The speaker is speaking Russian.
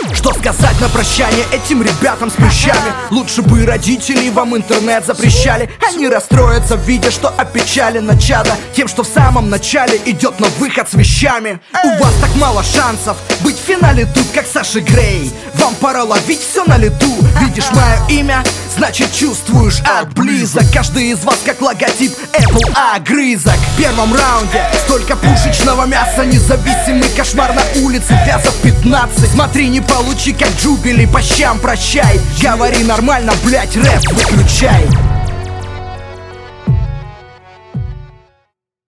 Что сказать на прощание этим ребятам с прыщами? Лучше бы родители вам интернет запрещали. Они расстроятся, видя, что опечалено чадо тем, что в самом начале идет на выход с вещами. У вас так мало шансов быть в финале тут, как Саша Грей. Вам пора ловить все на лету. Видишь мое имя, значит чувствуешь отблизок. Каждый из вас как логотип Apple огрызок. В первом раунде столько пушечного мяса. Независимый кошмар на улице, вязов 15. Смотри, не получи как Джубили, по щам прощай. Говори нормально, блять, рэп выключай.